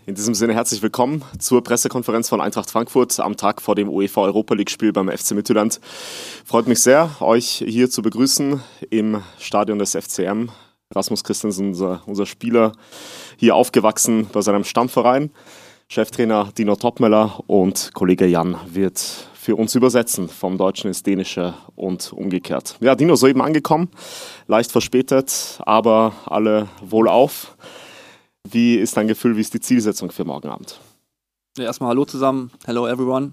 In diesem Sinne herzlich willkommen zur Pressekonferenz von Eintracht Frankfurt am Tag vor dem UEFA Europa League Spiel beim FC Midtjylland. Freut mich sehr, euch hier zu begrüßen im Stadion des FCM. Rasmus Christensen, unser Spieler, hier aufgewachsen bei seinem Stammverein. Cheftrainer Dino Topmeller und Kollege Jan wird für uns übersetzen, vom Deutschen ins Dänische und umgekehrt. Ja, Dino, soeben angekommen, leicht verspätet, aber alle wohlauf. Wie ist dein Gefühl, wie ist die Zielsetzung für morgen Abend? Ja, erstmal hallo zusammen, hello everyone.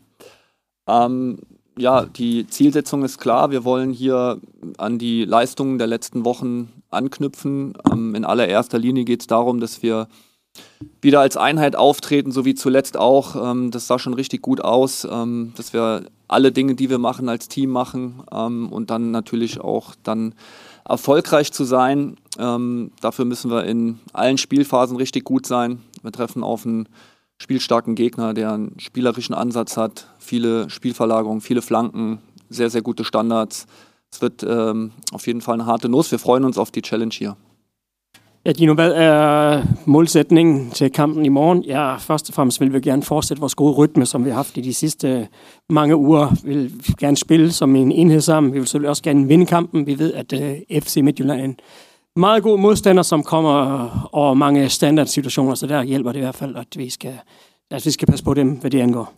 Die Zielsetzung ist klar, wir wollen hier an die Leistungen der letzten Wochen anknüpfen. In allererster Linie geht es darum, dass wir wieder als Einheit auftreten, so wie zuletzt auch. Das sah schon richtig gut aus, dass wir alle Dinge, die wir machen, als Team machen und dann natürlich auch dann erfolgreich zu sein. Dafür müssen wir in allen Spielphasen richtig gut sein. Wir treffen auf einen spielstarken Gegner, der einen spielerischen Ansatz hat, viele Spielverlagerungen, viele Flanken, sehr, sehr gute Standards. Es wird auf jeden Fall eine harte Nuss. Wir freuen uns auf die Challenge hier. Ja, Dino, hvad er målsætningen til kampen i morgen? Ja, først og fremmest vil vi gerne fortsætte vores gode rytme, som vi har haft i de sidste mange uger. Vi vil gerne spille som en enhed sammen. Vi vil selvfølgelig også gerne vinde kampen. Vi ved, at FC Midtjylland er en meget god modstander, som kommer over mange standardsituationer, så der hjælper det i hvert fald, at vi skal passe på dem, hvad det angår.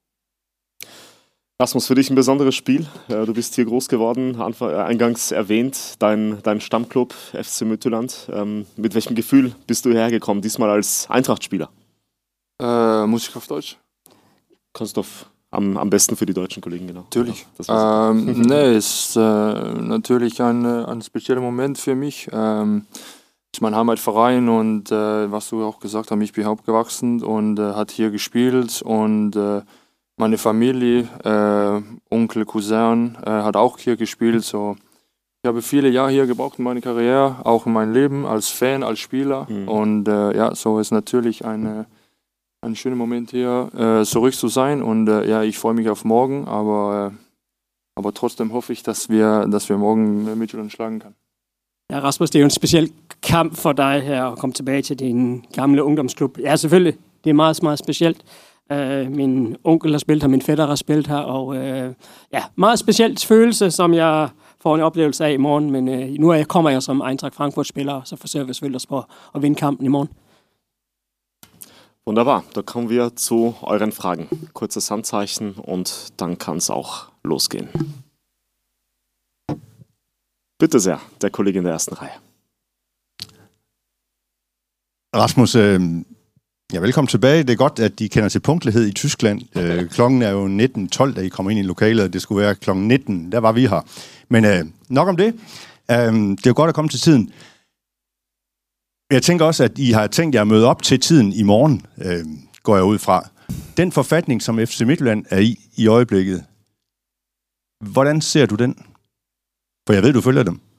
Rasmus, für dich ein besonderes Spiel. Du bist hier groß geworden, eingangs erwähnt, dein Stammclub FC Midtjylland. Mit welchem Gefühl bist du hergekommen, diesmal als Eintracht-Spieler? Muss ich auf Deutsch? Kannst du am besten für die deutschen Kollegen, genau. Natürlich. Ja, ist natürlich ein spezieller Moment für mich. Ist mein Heimatverein und was du auch gesagt hast, ich bin aufgewachsen und hat hier gespielt und meine Familie, Onkel, Cousin, hat auch hier gespielt. So. Ich habe viele Jahre hier gebraucht in meiner Karriere, auch in meinem Leben, als Fan, als Spieler. Und so ist natürlich ein schöner Moment hier zurück zu sein. Und ich freue mich auf morgen, aber trotzdem hoffe ich, dass wir morgen Midtjylland schlagen können. Ja, Rasmus, det er jo en speciel kamp for dig her at komme tilbage til din gamle ungdomsklub. Ja, selvfølgelig. Det er meget, meget specielt. Min onkel har spillet her, min fætter har spillet her, og meget specielt følelse, som jeg får en oplevelse af i morgen, men nu kommer jeg som Eintracht Frankfurt-Spieler, så forsøger vi selvfølgelig os på at vinde kampen i morgen. Wunderbar, da kommen wir zu euren Fragen. Kurzes Handzeichen und dann kann es auch losgehen. Bitte sehr, der Kollege in der ersten Reihe. Rasmus, velkommen tilbage. Det er godt, at I kender til punktlighed i Tyskland. Klokken er jo 19.12, da I kommer ind i lokalet. Det skulle være klokken 19. Der var vi her. Men nok om det. Det er jo godt at komme til tiden. Jeg tænker også, at I har tænkt jer at møde op til tiden i morgen, går jeg ud fra. Den forfatning, som FC Midtjylland er i øjeblikket, hvordan ser du den? For jeg ved, du følger dem.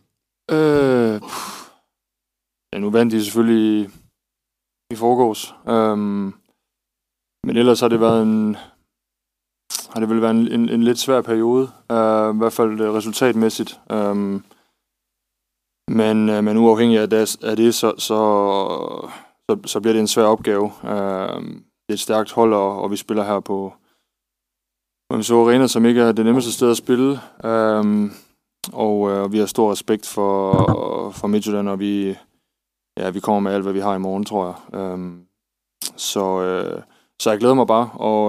Nu vandt de selvfølgelig i forgårs. Men ellers har det vel været en lidt svær periode, i hvert fald resultatmæssigt. Men uafhængig af det, så bliver det en svær opgave. Det er et stærkt hold, og vi spiller her på MSO Arena, som ikke er det nemmeste sted at spille. Og vi har stor respekt for Midtjylland, og vi kommer med alt, hvad vi har i morgen, tror jeg. Så jeg glæder mig bare, og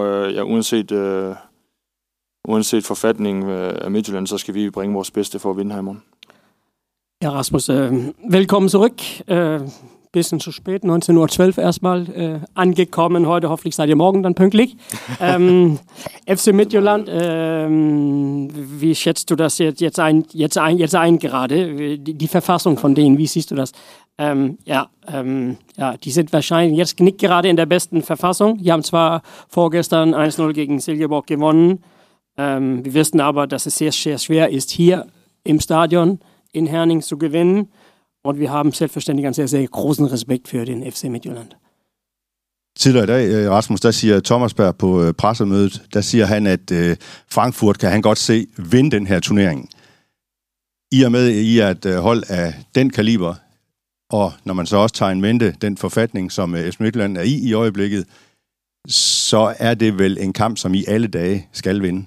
uanset forfatningen af Midtjylland, så skal vi bringe vores bedste for at vinde her i morgen. Ja, Rasmus, willkommen zurück. Bisschen zu spät, 19:12 erstmal angekommen. Heute hoffentlich seid ihr morgen dann pünktlich. FC Midtjylland, wie schätzt du das jetzt ein gerade? Die Verfassung von denen, wie siehst du das? Die sind wahrscheinlich jetzt nicht gerade in der besten Verfassung. Die haben zwar vorgestern 1-0 gegen Silkeborg gewonnen. Wir wissen aber, dass es sehr, sehr schwer ist, hier im Stadion in Herning zu gewinnen. Und wir haben selbstverständlich einen sehr, sehr großen Respekt für den FC Midtjylland. Tidligere i dag, Rasmus, der siger Thomasberg på pressemødet, der siger han, at Frankfurt kan han godt se vinde den her turnering. I og med, I er et hold af den kaliber, og når man så også tager en mente den forfatning, som FC Midtjylland er i øjeblikket, så er det vel en kamp, som i alle dage skal vinde.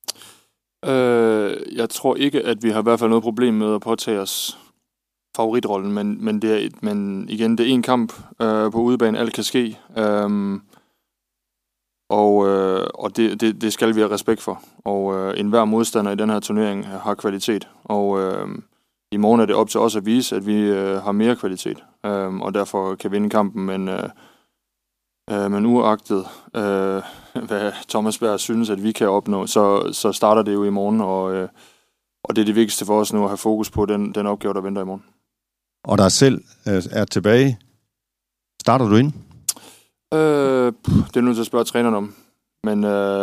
Jeg tror ikke, at vi har i hvert fald noget problem med at påtage os favoritrollen, men igen, det er en kamp på udebane, alt kan ske, og det skal vi have respekt for. Og enhver modstander i den her turnering har kvalitet, og i morgen er det op til os at vise, at vi har mere kvalitet, og derfor kan vinde kampen, men uagtet hvad Thomas Berg synes, at vi kan opnå, så starter det jo i morgen, og det er det vigtigste for os nu at have fokus på den opgave, der venter i morgen. Og der selv er tilbage. Starter du ind? Det er nødt til at spørge træneren om, men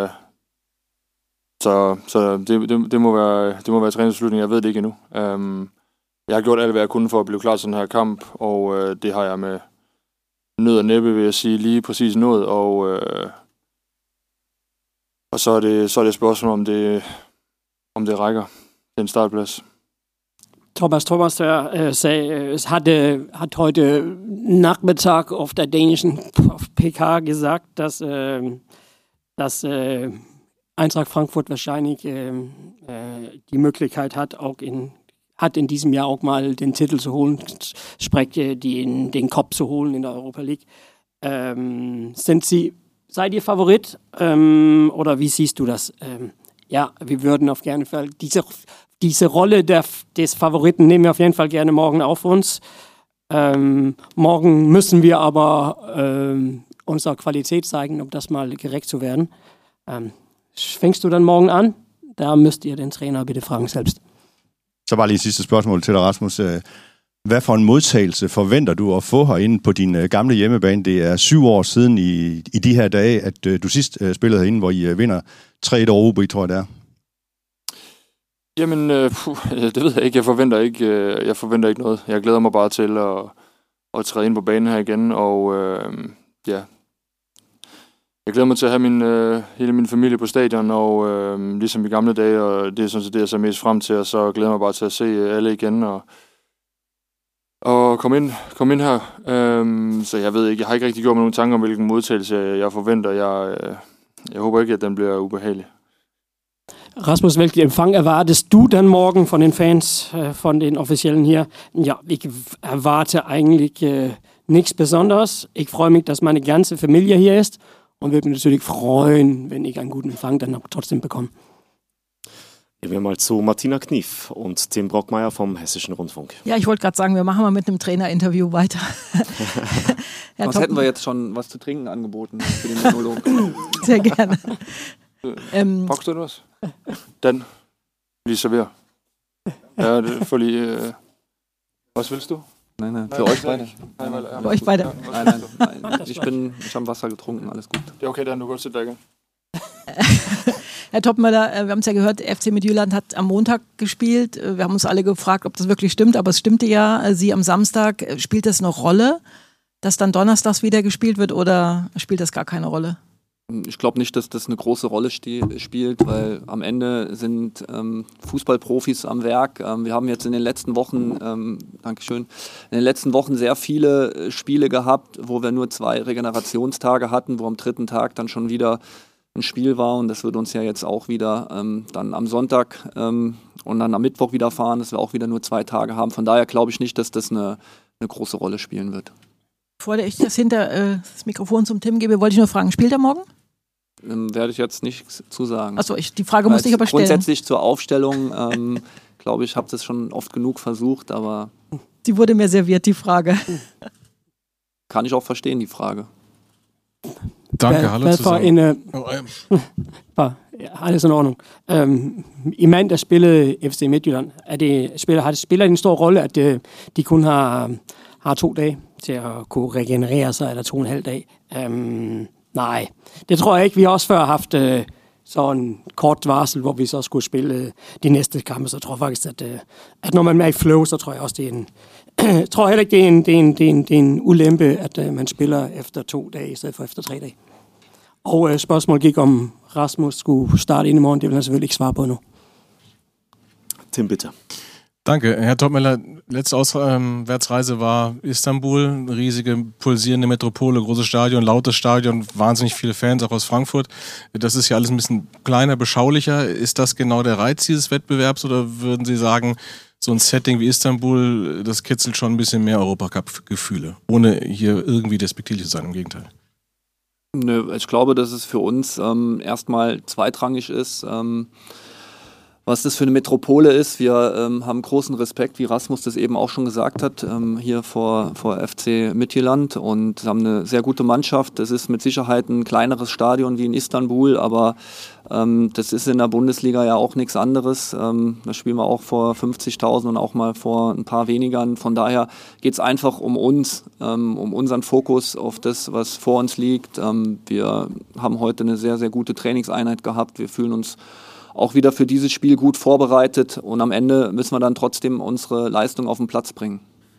så det må være trænerens beslutning. Jeg ved det ikke endnu. Jeg har gjort alt, hvad jeg kunne for at blive klar til den her kamp, og det har jeg med nød og næppe, vil jeg sige, lige præcis nået, og så er det et spørgsmål, om det rækker til en startplads. Thomas sagde, hat heute Nachmittag auf der dänischen PK gesagt, dass Eintracht Frankfurt wahrscheinlich die Möglichkeit hat in diesem Jahr auch mal den Titel zu holen, sprich den Cup zu holen in der Europa League. Seid ihr Favorit oder wie siehst du das? Ja, wir würden auf jeden Fall diese Rolle des Favoriten nehmen wir auf jeden Fall gerne morgen auf uns. Morgen müssen wir aber unsere Qualität zeigen, um das mal gerecht zu werden. Fängst du dann morgen an? Da müsst ihr den Trainer bitte fragen selbst. Så bare lige sidste spørgsmål til dig, Rasmus. Hvad for en modtagelse forventer du at få herinde på din gamle hjemmebane? Det er 7 år siden i de her dage, at du sidst spillede herinde, hvor I vinder 3-1 over OB, tror jeg det er. Jamen, det ved jeg ikke. Jeg forventer ikke noget. Jeg glæder mig bare til at træde ind på banen her igen, og ja. Jeg glæder mig til at have hele min familie på stadion, og ligesom i gamle dage, og det er sådan set det, jeg ser mest frem til, og så glæder jeg mig bare til at se alle igen, og komme ind her. Så jeg ved ikke, jeg har ikke rigtig gjort mig nogen tanker om, hvilken modtagelse jeg forventer. Jeg håber ikke, at den bliver ubehagelig. Rasmus, welchen Empfang erwartest du dann morgen von den Fans, von den Offiziellen hier? Ja, ich erwarte eigentlich nichts Besonderes. Ich freue mich, dass meine ganze Familie hier ist und würde mich natürlich freuen, wenn ich einen guten Empfang dann auch trotzdem bekomme. Gehen wir mal zu Martina Knief und Tim Brockmeier vom Hessischen Rundfunk. Ja, ich wollte gerade sagen, wir machen mal mit einem Trainerinterview weiter. Was hätten wir jetzt schon was zu trinken angeboten für den Monolog? Sehr gerne. Brauchst du was? Dann lige servere. Ja, for lige... Was willst du? Nein, für euch beide. Für euch beide. Nein. Ich habe Wasser getrunken, alles gut. Ja, okay, dann du kannst da gehen. Herr Topmöller, wir haben es ja gehört, FC Midtjylland hat am Montag gespielt. Wir haben uns alle gefragt, ob das wirklich stimmt, aber es stimmte ja. Sie am Samstag, spielt das eine Rolle, dass dann donnerstags wieder gespielt wird, oder spielt das gar keine Rolle? Ich glaube nicht, dass das eine große Rolle spielt, weil am Ende sind Fußballprofis am Werk. Wir haben jetzt in den letzten Wochen, sehr viele Spiele gehabt, wo wir nur 2 Regenerationstage hatten, wo am 3. Tag dann schon wieder ein Spiel war, und das wird uns ja jetzt auch wieder dann am Sonntag und dann am Mittwoch widerfahren, dass wir auch wieder nur 2 Tage haben. Von daher glaube ich nicht, dass das eine große Rolle spielen wird. Bevor ich das Mikrofon zum Tim gebe, wollte ich nur fragen, spielt er morgen? Werde ich jetzt nichts zu sagen. Achso, die Frage musste ich aber stellen. Grundsätzlich zur Aufstellung, glaube ich, habe das schon oft genug versucht, aber... Die wurde mir serviert, die Frage. Kann ich auch verstehen, die Frage. Danke, hallo zusammen. Alles in Ordnung. Imens der spillede FC Midtjylland, har det spillet en stor rolle, at de kun har 2 dage til at kunne regenerere sig, eller 2,5 dage. Nej, det tror jeg ikke. Vi har også før haft sådan en kort varsel, hvor vi så skulle spille de næste kampe, så jeg tror faktisk, at når man er i flow, så tror jeg også, det er en... Jeg tror heller ikke, det er en ulempe, at man spiller efter 2 dage, i stedet for efter 3 dage. Og spørgsmålet gik om Rasmus skulle starte ind i morgen. Det vil han selvfølgelig ikke svare på nu. Tim, bitte. Danke. Herr Topmöller, letzte Auswärtsreise war Istanbul, riesige, pulsierende Metropole, großes Stadion, lautes Stadion, wahnsinnig viele Fans, auch aus Frankfurt. Das ist ja alles ein bisschen kleiner, beschaulicher. Ist das genau der Reiz dieses Wettbewerbs oder würden Sie sagen, so ein Setting wie Istanbul, das kitzelt schon ein bisschen mehr Europacup-Gefühle, ohne hier irgendwie despektierlich zu sein, im Gegenteil? Nö, ich glaube, dass es für uns erstmal zweitrangig ist, was das für eine Metropole ist. Wir haben großen Respekt, wie Rasmus das eben auch schon gesagt hat, hier vor FC Midtjylland und haben eine sehr gute Mannschaft. Das ist mit Sicherheit ein kleineres Stadion wie in Istanbul, aber das ist in der Bundesliga ja auch nichts anderes. Da spielen wir auch vor 50.000 und auch mal vor ein paar wenigern. Von daher geht es einfach um uns, um unseren Fokus auf das, was vor uns liegt. Wir haben heute eine sehr, sehr gute Trainingseinheit gehabt. Wir fühlen uns auch wieder für dieses Spiel gut vorbereitet und am Ende müssen wir dann trotzdem unsere Leistung auf den Platz bringen.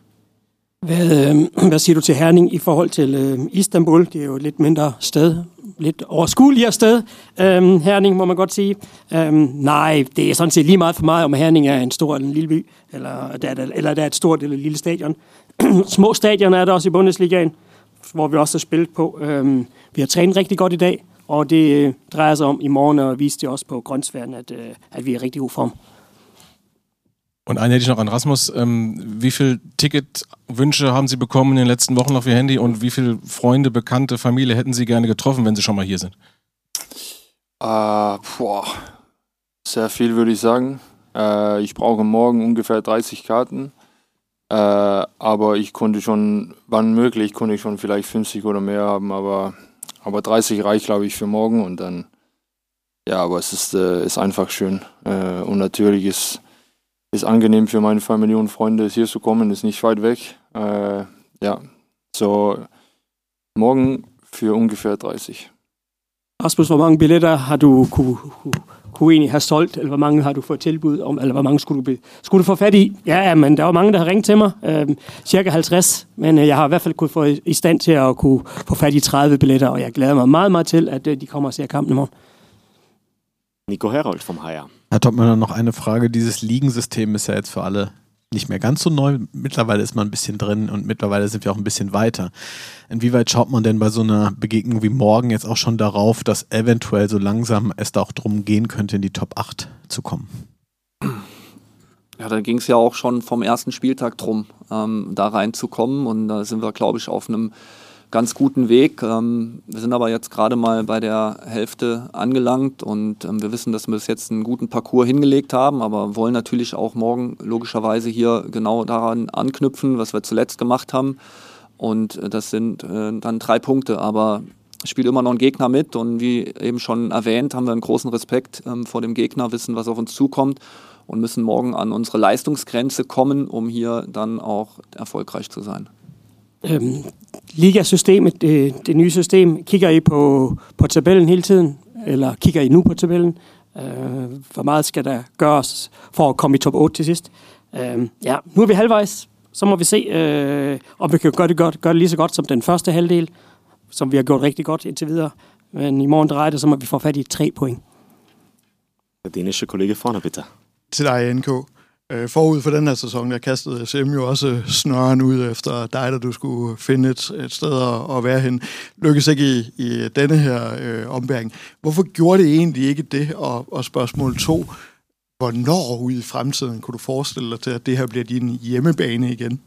Hvad siger du til Herning i forhold til Istanbul? Det er jo et lidt mindre sted, lidt overskueligere sted. Herning må man godt sige. Nej, det er sådan set lige meget for mig, om Herning er en stor eller en lille by, eller der er et stort eller lille stadion. Små stadioner er der også i Bundesligaen, hvor vi også har spillet på. Vi har trænet rigtig godt i dag, og det drejer sig om i morgen, og viste det også på Grønsværen, at vi er i rigtig god form. Und eine hätte ich noch an Rasmus. Wie viele Ticketwünsche haben Sie bekommen in den letzten Wochen auf Ihr Handy und wie viele Freunde, Bekannte, Familie hätten Sie gerne getroffen, wenn Sie schon mal hier sind? Sehr viel würde ich sagen. Ich brauche morgen ungefähr 30 Karten. Aber ich konnte schon, wann möglich, konnte ich schon vielleicht 50 oder mehr haben, aber 30 reicht, glaube ich, für morgen und dann, ja, aber es ist einfach schön. Und natürlich ist angenehm für meine Familie und Freunde, hier zu kommen, ist nicht weit weg. Ja, so morgen für ungefähr 30. Rasmus, hvor mange billetter har du kunne egentlig have solgt, eller hvor mange har du fået tilbud om, eller hvor mange skulle du få fat i? Ja, men der var mange, der har ringet til mig, cirka 50, men jeg har i hvert fald kunnet få i stand til at kunne få fat i 30 billetter, og jeg glæder mig meget, meget til, at de kommer og ser kampen i morgen. Nico Herold vom HR. Herr Topmöller, noch eine Frage. Dieses Ligensystem ist ja jetzt für alle nicht mehr ganz so neu. Mittlerweile ist man ein bisschen drin und mittlerweile sind wir auch ein bisschen weiter. Inwieweit schaut man denn bei so einer Begegnung wie morgen jetzt auch schon darauf, dass eventuell so langsam es da auch drum gehen könnte, in die Top 8 zu kommen? Ja, da ging es ja auch schon vom ersten Spieltag drum, da reinzukommen und da sind wir, glaube ich, auf einem ganz guten Weg. Wir sind aber jetzt gerade mal bei der Hälfte angelangt und wir wissen, dass wir bis jetzt einen guten Parcours hingelegt haben, aber wollen natürlich auch morgen logischerweise hier genau daran anknüpfen, was wir zuletzt gemacht haben. Und das sind dann 3 Punkte, aber es spielt immer noch ein Gegner mit und wie eben schon erwähnt, haben wir einen großen Respekt vor dem Gegner, wissen, was auf uns zukommt und müssen morgen an unsere Leistungsgrenze kommen, um hier dann auch erfolgreich zu sein. Ligasystemet, det nye system, kigger I på tabellen hele tiden, eller kigger I nu på tabellen? Hvor meget skal der gøres for at komme i top 8 til sidst? Ja, nu er vi halvvejs, så må vi se, om vi kan gøre det lige så godt som den første halvdel, som vi har gjort rigtig godt indtil videre. Men i morgen drejer det, så må vi få fat i 3 point. Der dänische Kollege vorne, bitte. Til dig, NK. Forud for den her sæson, der kastede SM jo også snøren ud efter dig, da du skulle finde et sted at være hen. Lykkes ikke i denne her ombæring. Hvorfor gjorde det egentlig ikke det? Og spørgsmål 2. Hvornår ude i fremtiden kunne du forestille dig til, at det her bliver din hjemmebane igen?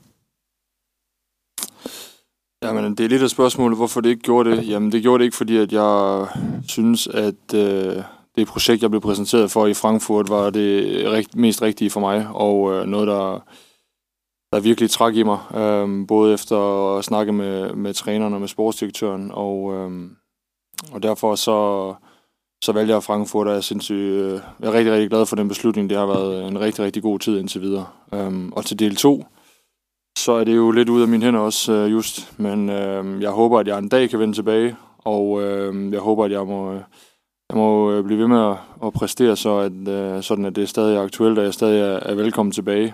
Jamen, det er lidt af spørgsmålet, hvorfor det ikke gjorde det. Jamen, det gjorde det ikke, fordi at jeg synes, at det projekt, jeg blev præsenteret for i Frankfurt, var det mest rigtige for mig, og noget, der virkelig trak i mig, både efter at snakke med træneren og med sportsdirektøren, og derfor så valgte jeg Frankfurt, og jeg er rigtig, rigtig glad for den beslutning. Det har været en rigtig, rigtig god tid indtil videre. Og til del 2, så er det jo lidt ude af mine hænder også, just, men jeg håber, at jeg en dag kan vende tilbage, og jeg håber, at jeg må blive ved med at præstere, sådan at det er stadig aktuelt, og jeg stadig er velkommen tilbage.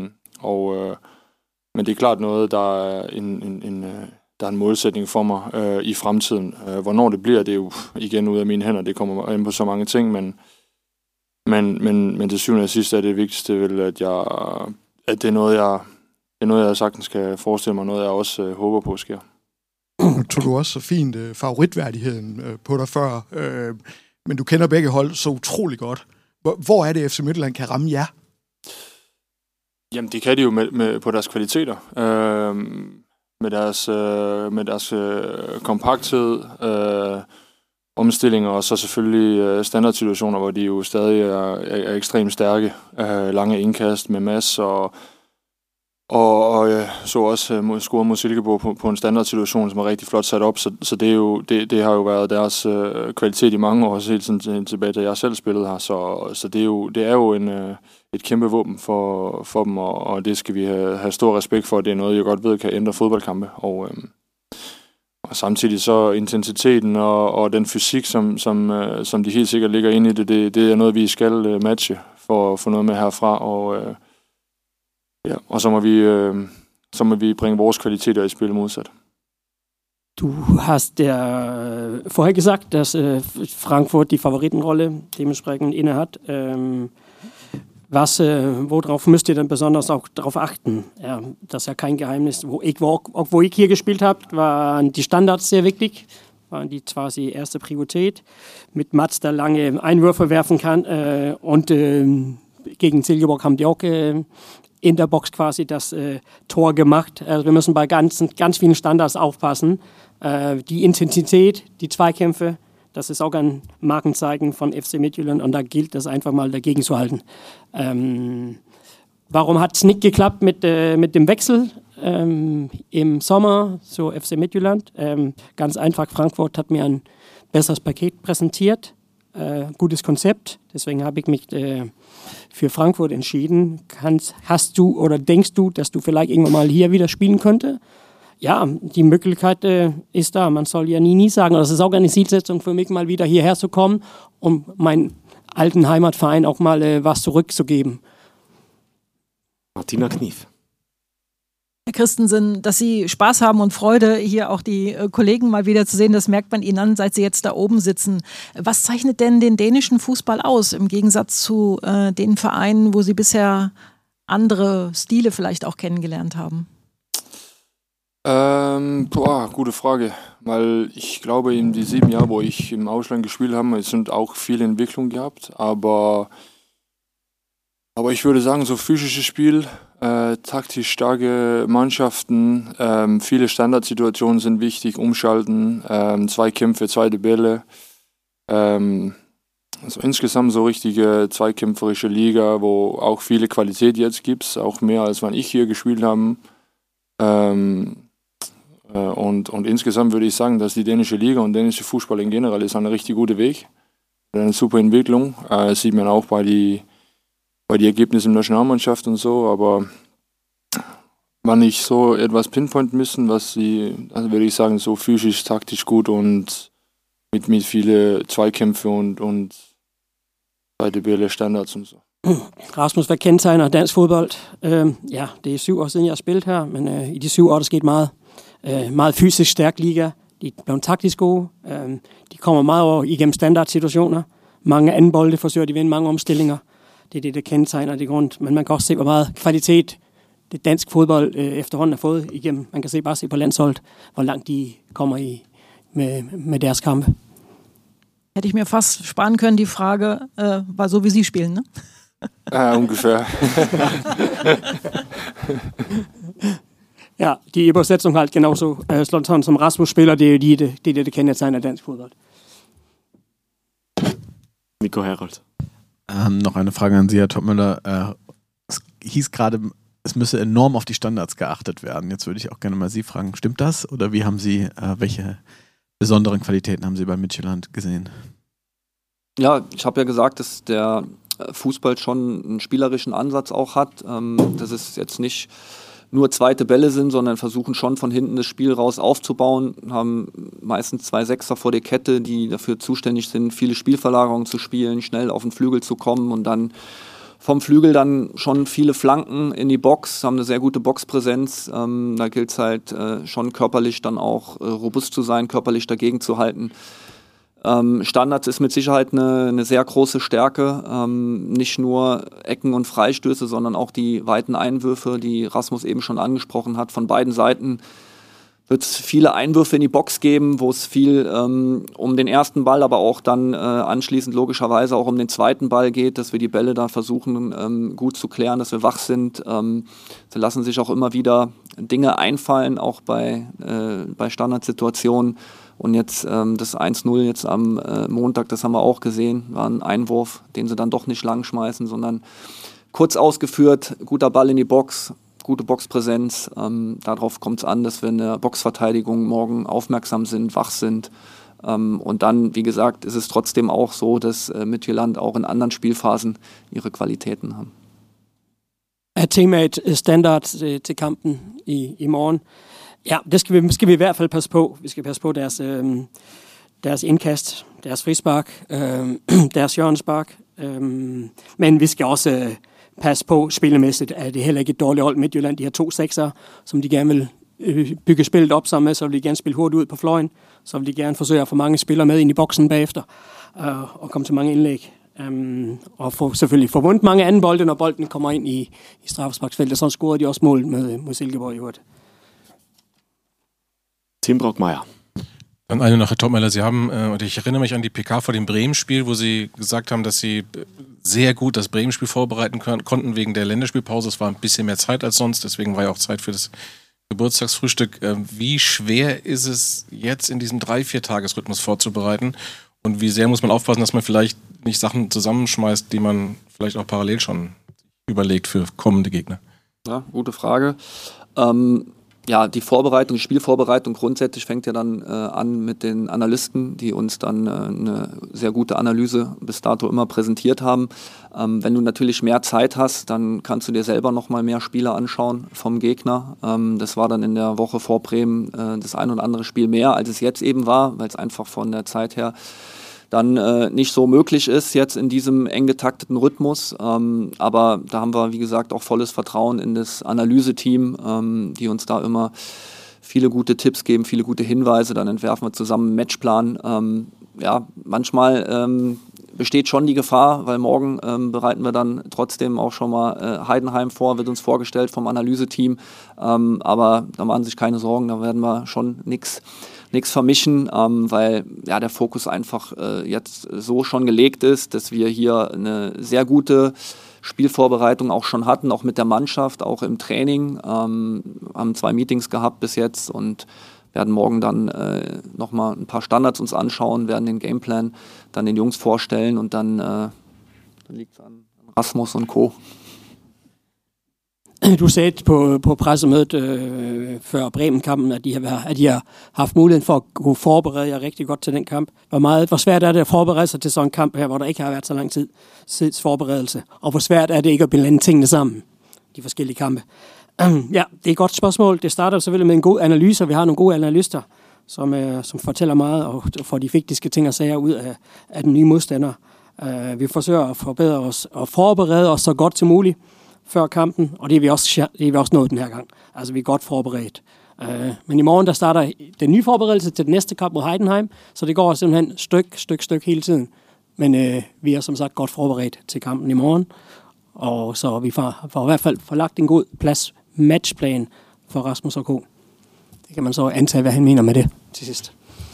Men det er klart noget, der er en målsætning for mig i fremtiden. Hvornår det bliver, det er jo igen ud af mine hænder. Det kommer ind på så mange ting, men Men til syvende og sidst er det vigtigste vel, at det er noget, jeg sagtens kan forestille mig, noget jeg også håber på sker. Tog du også så fint favoritværdigheden på dig før, men du kender begge hold så utrolig godt. Hvor er det, FC Midtjylland kan ramme jer? Jamen, det kan de jo på deres kvaliteter. Med deres kompakthed, omstillinger, og så selvfølgelig standardsituationer, hvor de jo stadig er ekstremt stærke. Lange indkast med Mads, og så også score mod Silkeborg på en standardsituation, som er rigtig flot sat op. Så det har jo været deres kvalitet i mange år, også helt sådan tilbage til jeg selv spillede her. Så det er jo et kæmpe våben for dem, og det skal vi have stor respekt for. Det er noget, jeg godt ved kan ændre fodboldkampe. Og samtidig så intensiteten og den fysik, som de helt sikkert ligger inde i det er noget, vi skal matche for at få noget med herfra. Og så må vi bringe vores kvaliteter i spil modsat. Du hast vorher gesagt, dass Frankfurt die Favoritenrolle dementsprechend innehat. Worauf müsst ihr denn besonders auch darauf achten? Ja, das ist ja kein Geheimnis. Wo ich hier gespielt habe, waren die Standards sehr wichtig. Waren die zwar die erste Priorität. Mit Mats, der lange Einwürfe werfen kann. Und gegen Silkeborg haben die auch in der Box quasi das Tor gemacht. Also wir müssen bei ganz vielen Standards aufpassen. Die Intensität, die Zweikämpfe, das ist auch ein Markenzeichen von FC Midtjylland und da gilt es einfach mal dagegen zu halten. Warum hat es nicht geklappt mit dem Wechsel im Sommer zu FC Midtjylland? Ganz einfach, Frankfurt hat mir ein besseres Paket präsentiert, gutes Konzept, deswegen habe ich mich für Frankfurt entschieden. Hast du oder denkst du, dass du vielleicht irgendwann mal hier wieder spielen könntest? Ja, die Möglichkeit ist da. Man soll ja nie sagen. Das ist auch eine Zielsetzung für mich, mal wieder hierher zu kommen, um meinen alten Heimatverein auch mal was zurückzugeben. Martina Knief. Herr Christensen, dass Sie Spaß haben und Freude, hier auch die Kollegen mal wieder zu sehen, das merkt man Ihnen an, seit Sie jetzt da oben sitzen. Was zeichnet denn den dänischen Fußball aus, im Gegensatz zu den Vereinen, wo Sie bisher andere Stile vielleicht auch kennengelernt haben? Gute Frage, weil ich glaube, in die 7 Jahre, wo ich im Ausland gespielt habe, es sind auch viele Entwicklungen gehabt, aber ich würde sagen, so physisches Spiel, taktisch starke Mannschaften, viele Standardsituationen sind wichtig, umschalten, Zweikämpfe, zweite Bälle, also insgesamt so richtige zweikämpferische Liga, wo auch viele Qualität jetzt gibt, auch mehr als wann ich hier gespielt habe. Und insgesamt würde ich sagen, dass die dänische Liga und dänische Fußball in generell ist ein richtig guter Weg. Eine super Entwicklung. Das sieht man auch bei die Ergebnisse in der Nationalmannschaft und so. Aber wenn ich so etwas pinpointen müssen, also würde ich sagen, so physisch, taktisch gut und mit viele Zweikämpfe und zweite Bälle, Standards und so. Rasmus, hvad kendetegner dansk fodbold? Ja, det er 7 år siden, jeg har spillet her, men i de 7 år, der skete meget. Meget fysisk stærk liga. De er taktisk gode. De kommer meget over igennem standardsituationer. Mange anden bolde forsøger de vinde mange omstillinger. Det er det, der kendetegner det grund. Men man kan også se, hvor meget kvalitet det dansk fodbold efterhånden har fået igennem. Man kan bare se på landsholdet, hvor langt de kommer med deres kampe. Hätte ich mir fast sparen können, die Frage war so, wie Sie spielen, ne? Ungefähr. Ja, die Übersetzung halt genauso Slotton som Rasmus spiller, det er det kendetegner dansk fodbold. Nico Herold. Noch eine Frage an Sie, Herr Topmöller. Es hieß gerade, es müsse enorm auf die Standards geachtet werden. Jetzt würde ich auch gerne mal Sie fragen, stimmt das? Oder wie haben Sie, welche besonderen Qualitäten haben Sie bei Midtjylland gesehen? Ja, ich habe ja gesagt, dass der Fußball schon einen spielerischen Ansatz auch hat. Dass es jetzt nicht nur zweite Bälle sind, sondern versuchen schon von hinten das Spiel raus aufzubauen, haben meistens 2 Sechser vor der Kette, die dafür zuständig sind, viele Spielverlagerungen zu spielen, schnell auf den Flügel zu kommen und dann vom Flügel dann schon viele Flanken in die Box, haben eine sehr gute Boxpräsenz. Da gilt es halt schon körperlich dann auch robust zu sein, körperlich dagegen zu halten. Standards ist mit Sicherheit eine sehr große Stärke. Nicht nur Ecken und Freistöße, sondern auch die weiten Einwürfe, die Rasmus eben schon angesprochen hat. Von beiden Seiten wird es viele Einwürfe in die Box geben, wo es viel um den ersten Ball, aber auch dann anschließend logischerweise auch um den zweiten Ball geht, dass wir die Bälle da versuchen gut zu klären, dass wir wach sind. Sie lassen sich auch immer wieder Dinge einfallen, auch bei Standardsituationen. Und jetzt das 1-0 jetzt am Montag, das haben wir auch gesehen, war ein Einwurf, den sie dann doch nicht lang schmeißen, sondern kurz ausgeführt, guter Ball in die Box, gute Boxpräsenz. Darauf kommt es an, dass wir in der Boxverteidigung morgen aufmerksam sind, wach sind. Und dann, wie gesagt, ist es trotzdem auch so, dass Midtjylland auch in anderen Spielphasen ihre Qualitäten haben. Teammate standard til kampen i morgen. Ja, det skal vi i hvert fald passe på. Vi skal passe på deres indkast, deres frispark, deres hjørnespark. Men vi skal også passe på spillemæssigt, at det heller ikke et dårligt hold Midtjylland. De har 2 sekser, som de gerne vil bygge spillet op sammen med, så vil de gerne spille hurtigt ud på fløjen. Så vil de gerne forsøge at få mange spillere med ind i boksen bagefter og komme til mange indlæg. Og selvfølgelig få vundet mange anden bolde, når bolden kommer ind i straffesparksfeltet. Sådan scorede de også mål mod Silkeborg i øvrigt. Tim Brockmeier. Dann eine nach Herr Topmöller. Sie haben, und ich erinnere mich an die PK vor dem Bremen-Spiel, wo Sie gesagt haben, dass Sie sehr gut das Bremen-Spiel vorbereiten konnten wegen der Länderspielpause. Es war ein bisschen mehr Zeit als sonst, deswegen war ja auch Zeit für das Geburtstagsfrühstück. Wie schwer ist es jetzt in diesem 3-4 Tagesrhythmus vorzubereiten? Und wie sehr muss man aufpassen, dass man vielleicht nicht Sachen zusammenschmeißt, die man vielleicht auch parallel schon überlegt für kommende Gegner? Ja, gute Frage. Ja, die Vorbereitung, die Spielvorbereitung grundsätzlich fängt ja dann an mit den Analysten, die uns dann eine sehr gute Analyse bis dato immer präsentiert haben. Wenn du natürlich mehr Zeit hast, dann kannst du dir selber nochmal mehr Spiele anschauen vom Gegner. Das war dann in der Woche vor Bremen das ein oder andere Spiel mehr, als es jetzt eben war, weil es einfach von der Zeit her dann nicht so möglich ist jetzt in diesem eng getakteten Rhythmus. Aber da haben wir, wie gesagt, auch volles Vertrauen in das Analyseteam, die uns da immer viele gute Tipps geben, viele gute Hinweise. Dann entwerfen wir zusammen einen Matchplan. Ja, manchmal besteht schon die Gefahr, weil morgen bereiten wir dann trotzdem auch schon mal Heidenheim vor, wird uns vorgestellt vom Analyseteam. Aber da machen sich keine Sorgen, da werden wir schon nichts vermischen, weil ja der Fokus einfach jetzt so schon gelegt ist, dass wir hier eine sehr gute Spielvorbereitung auch schon hatten, auch mit der Mannschaft, auch im Training. Haben 2 Meetings gehabt bis jetzt und werden morgen dann nochmal ein paar Standards uns anschauen, werden den Gameplan dann den Jungs vorstellen und dann liegt es an Rasmus und Co. Du sagde på pressemødet før Bremen-kampen, at de har haft muligheden for at kunne forberede jer rigtig godt til den kamp. Hvor svært er det at forberede sig til sådan en kamp her, hvor der ikke har været så lang tids forberedelse? Og hvor svært er det ikke at blande tingene sammen, de forskellige kampe? Ja, det er et godt spørgsmål. Det starter selvfølgelig med en god analyse, og vi har nogle gode analyster, som fortæller meget og får de vigtigste ting og sager ud af den nye modstander. Vi forsøger at forbedre os og forberede os så godt som muligt før kampen, og det er vi også nået den her gang. Altså, vi er godt forberedt. Men i morgen, der starter den nye forberedelse til den næste kamp mod Heidenheim, så det går simpelthen styk hele tiden. Men vi er som sagt godt forberedt til kampen i morgen, og så vi får i hvert fald forlagt en god plads matchplan for Rasmus og K. Det kan man så antage, hvad han mener med det til sidst.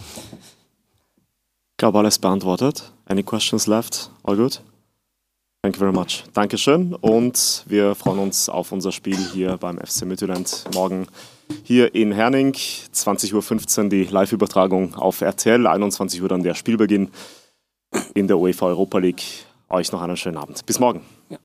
Ich glaube, alles beantwortet. Any questions left? All good? Thank you very much. Dankeschön und wir freuen uns auf unser Spiel hier beim FC Midtjylland morgen hier in Herning. 20.15 Uhr die Live-Übertragung auf RTL, 21 Uhr dann der Spielbeginn in der UEFA Europa League. Euch noch einen schönen Abend. Bis morgen.